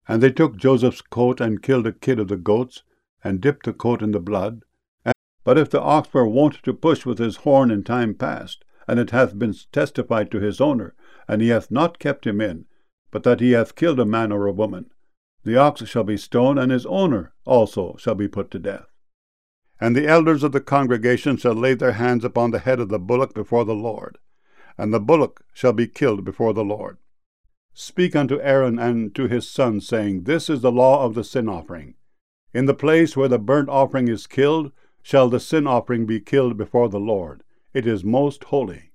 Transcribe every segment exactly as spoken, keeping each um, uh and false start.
And they took Joseph's coat, and killed a kid of the goats, and dipped the coat in the blood. But if the ox were wont to push with his horn in time past, and it hath been testified to his owner, and he hath not kept him in, but that he hath killed a man or a woman, the ox shall be stoned, and his owner also shall be put to death. And the elders of the congregation shall lay their hands upon the head of the bullock before the Lord, and the bullock shall be killed before the Lord. Speak unto Aaron and to his sons, saying, This is the law of the sin offering. In the place where the burnt offering is killed, shall the sin offering be killed before the Lord. It is most holy.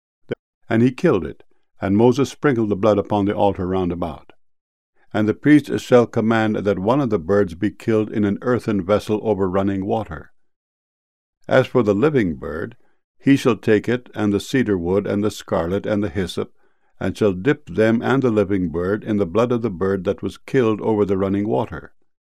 And he killed it, and Moses sprinkled the blood upon the altar round about. And the priest shall command that one of the birds be killed in an earthen vessel over running water. As for the living bird, he shall take it, and the cedar wood, and the scarlet, and the hyssop, and shall dip them and the living bird in the blood of the bird that was killed over the running water.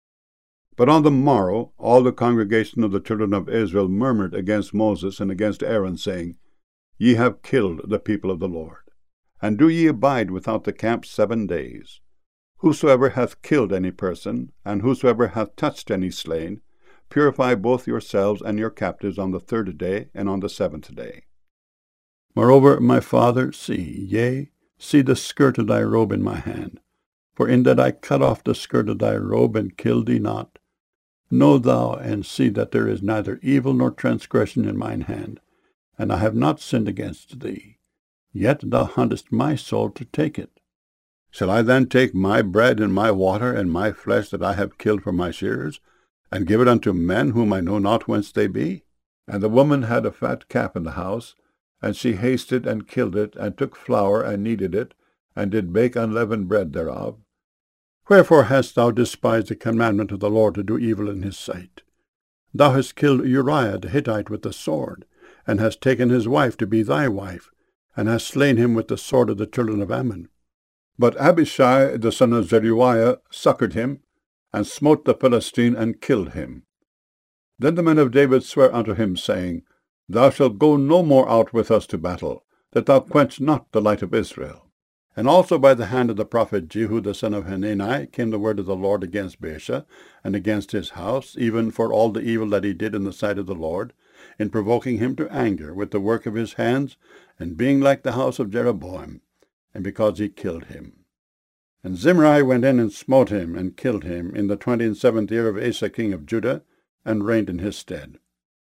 But on the morrow all the congregation of the children of Israel murmured against Moses and against Aaron, saying, Ye have killed the people of the Lord. And do ye abide without the camp seven days? Whosoever hath killed any person, and whosoever hath touched any slain, purify both yourselves and your captives on the third day and on the seventh day. Moreover, my father, see, yea, see the skirt of thy robe in my hand. For in that I cut off the skirt of thy robe and killed thee not, know thou and see that there is neither evil nor transgression in mine hand, and I have not sinned against thee. Yet thou huntest my soul to take it. Shall I then take my bread and my water and my flesh that I have killed for my shearers, and give it unto men whom I know not whence they be? And the woman had a fat calf in the house, and she hasted and killed it, and took flour and kneaded it, and did bake unleavened bread thereof. Wherefore hast thou despised the commandment of the Lord to do evil in his sight? Thou hast killed Uriah the Hittite with the sword, and hast taken his wife to be thy wife, and hast slain him with the sword of the children of Ammon. But Abishai the son of Zeruiah succoured him, and smote the Philistine, and killed him. Then the men of David sware unto him, saying, Thou shalt go no more out with us to battle, that thou quench not the light of Israel. And also by the hand of the prophet Jehu the son of Hanani came the word of the Lord against Baasha, and against his house, even for all the evil that he did in the sight of the Lord, in provoking him to anger with the work of his hands, and being like the house of Jeroboam, and because he killed him. And Zimri went in and smote him, and killed him, in the twenty and seventh year of Asa king of Judah, and reigned in his stead.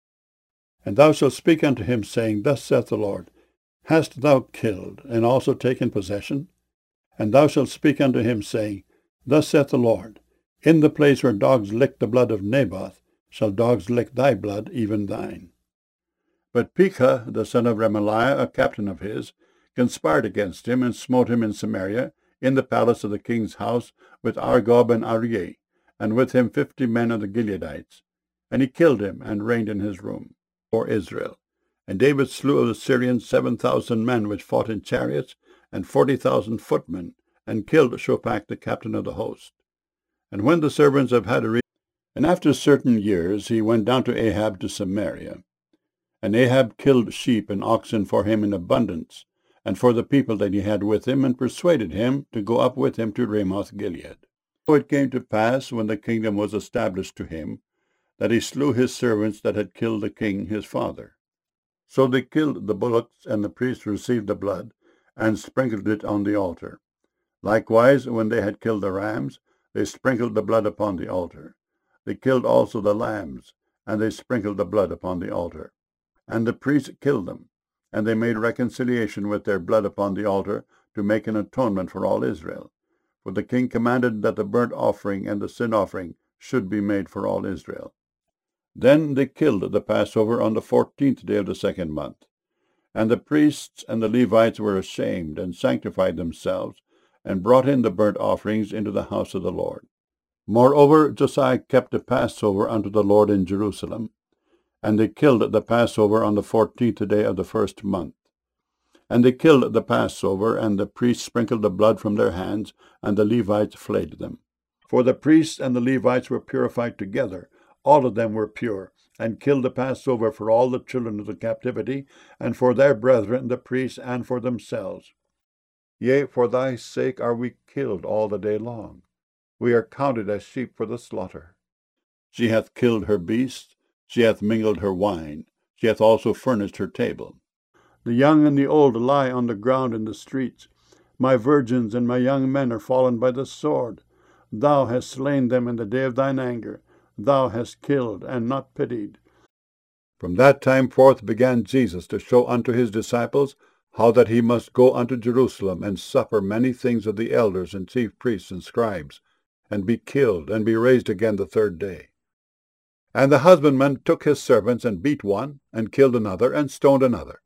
And thou shalt speak unto him, saying, Thus saith the Lord, Hast thou killed, and also taken possession? And thou shalt speak unto him, saying, Thus saith the Lord, In the place where dogs licked the blood of Naboth, shall dogs lick thy blood, even thine. But Pekah, the son of Remaliah, a captain of his, conspired against him, and smote him in Samaria, in the palace of the king's house, with Argob and Arieh, and with him fifty men of the Gileadites. And he killed him, and reigned in his room, for Israel. And David slew of the Syrians seven thousand men which fought in chariots, and forty thousand footmen, and killed Shophach the captain of the host. And when the servants of Hadarezer, and after certain years, he went down to Ahab to Samaria. And Ahab killed sheep and oxen for him in abundance, and for the people that he had with him, and persuaded him to go up with him to Ramoth Gilead. So it came to pass, when the kingdom was established to him, that he slew his servants that had killed the king his father. So they killed the bullocks, and the priests received the blood, and sprinkled it on the altar. Likewise, when they had killed the rams, they sprinkled the blood upon the altar. They killed also the lambs, and they sprinkled the blood upon the altar. And the priests killed them, and they made reconciliation with their blood upon the altar, to make an atonement for all Israel. For the king commanded that the burnt offering and the sin offering should be made for all Israel. Then they killed the Passover on the fourteenth day of the second month. And the priests and the Levites were ashamed, and sanctified themselves, and brought in the burnt offerings into the house of the Lord. Moreover, Josiah kept the Passover unto the Lord in Jerusalem. And they killed the Passover on the fourteenth day of the first month. And they killed the Passover, and the priests sprinkled the blood from their hands, and the Levites flayed them. For the priests and the Levites were purified together, all of them were pure, and killed the Passover for all the children of the captivity, and for their brethren the priests, and for themselves. Yea, for thy sake are we killed all the day long. we are counted as sheep for the slaughter. She hath killed her beasts, she hath mingled her wine, she hath also furnished her table. The young and the old lie on the ground in the streets. My virgins and my young men are fallen by the sword. Thou hast slain them in the day of thine anger. Thou hast killed and not pitied. From that time forth began Jesus to show unto his disciples how that he must go unto Jerusalem and suffer many things of the elders and chief priests and scribes, and be killed, and be raised again the third day. And the husbandman took his servants, and beat one, and killed another, and stoned another.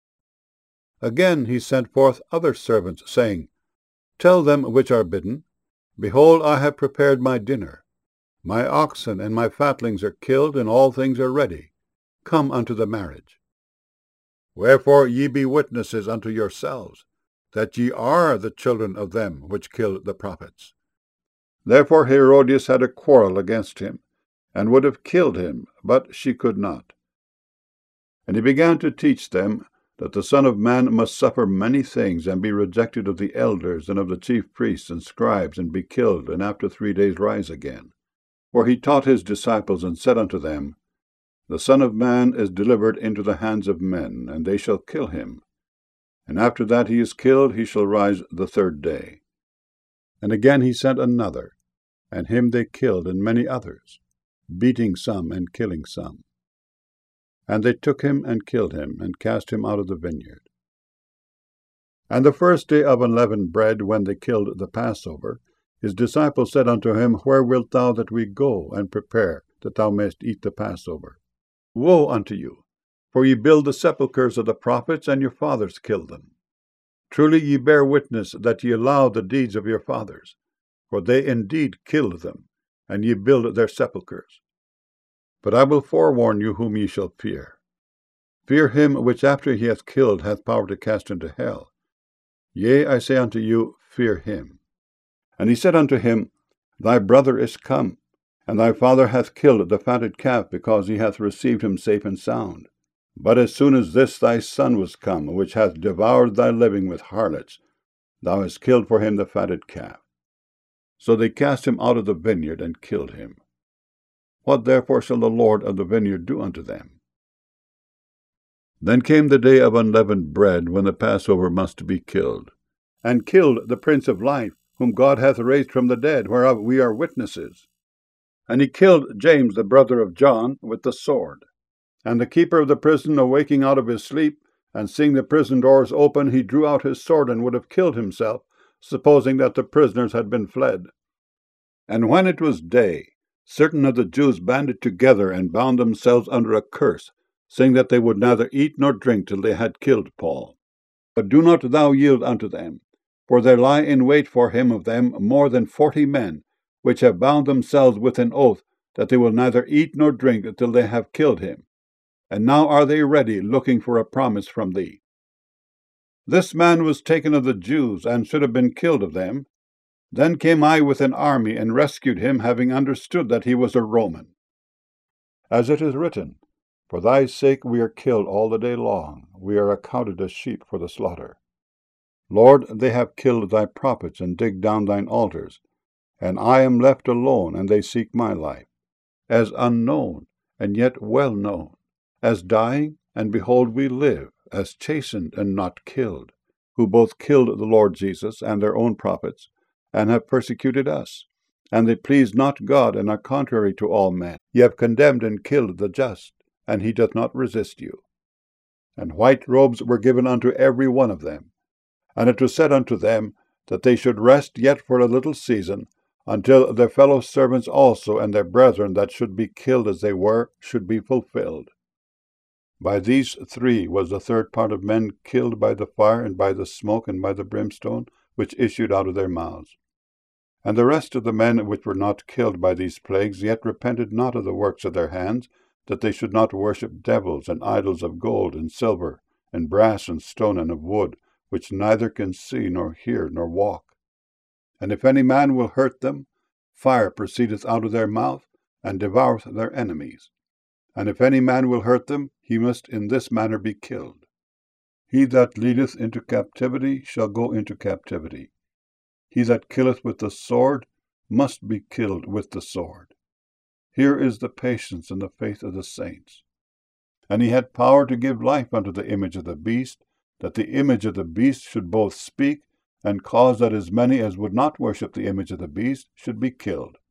Again he sent forth other servants, saying, Tell them which are bidden, Behold, I have prepared my dinner. My oxen and my fatlings are killed, and all things are ready. Come unto the marriage. Wherefore ye be witnesses unto yourselves, that ye are the children of them which killed the prophets. Therefore Herodias had a quarrel against him, and would have killed him, but she could not. And he began to teach them that the Son of Man must suffer many things, and be rejected of the elders and of the chief priests and scribes, and be killed, and after three days rise again. For he taught his disciples, and said unto them, The Son of Man is delivered into the hands of men, and they shall kill him. And after that he is killed, he shall rise the third day. And again he sent another, and him they killed, and many others, beating some and killing some. And they took him and killed him, and cast him out of the vineyard. And the first day of unleavened bread, when they killed the Passover, his disciples said unto him, Where wilt thou that we go and prepare, that thou mayest eat the Passover? Woe unto you! For ye build the sepulchres of the prophets, and your fathers killed them. Truly ye bear witness that ye allow the deeds of your fathers, for they indeed killed them, and ye build their sepulchres. But I will forewarn you whom ye shall fear. Fear him which after he hath killed hath power to cast into hell. Yea, I say unto you, fear him. And he said unto him, Thy brother is come, and thy father hath killed the fatted calf, because he hath received him safe and sound. But as soon as this thy son was come, which hath devoured thy living with harlots, thou hast killed for him the fatted calf. So they cast him out of the vineyard, and killed him. What therefore shall the Lord of the vineyard do unto them? Then came the day of unleavened bread, when the Passover must be killed, and killed the Prince of Life, whom God hath raised from the dead, whereof we are witnesses. And he killed James, the brother of John, with the sword. And the keeper of the prison, awaking out of his sleep, and seeing the prison doors open, he drew out his sword, and would have killed himself, supposing that the prisoners had been fled. And when it was day, certain of the Jews banded together, and bound themselves under a curse, saying that they would neither eat nor drink till they had killed Paul. But do not thou yield unto them, for there lie in wait for him of them more than forty men, which have bound themselves with an oath that they will neither eat nor drink till they have killed him. And now are they ready, looking for a promise from thee. This man was taken of the Jews, and should have been killed of them. Then came I with an army, and rescued him, having understood that he was a Roman. As it is written, For thy sake we are killed all the day long, we are accounted as sheep for the slaughter. Lord, they have killed thy prophets, and digged down thine altars, and I am left alone, and they seek my life, as unknown, and yet well known, as dying, and behold we live, as chastened and not killed, who both killed the Lord Jesus and their own prophets, and have persecuted us. And they please not God, and are contrary to all men. Ye have condemned and killed the just, and he doth not resist you. And white robes were given unto every one of them. And it was said unto them, that they should rest yet for a little season, until their fellow servants also and their brethren that should be killed as they were, should be fulfilled. By these three was the third part of men killed by the fire, and by the smoke, and by the brimstone, which issued out of their mouths. And the rest of the men which were not killed by these plagues, yet repented not of the works of their hands, that they should not worship devils and idols of gold and silver, and brass and stone and of wood, which neither can see, nor hear, nor walk. And if any man will hurt them, fire proceedeth out of their mouth, and devoureth their enemies. And if any man will hurt them, he must in this manner be killed. He that leadeth into captivity shall go into captivity. He that killeth with the sword, must be killed with the sword. Here is the patience and the faith of the saints. And he had power to give life unto the image of the beast, that the image of the beast should both speak, and cause that as many as would not worship the image of the beast should be killed.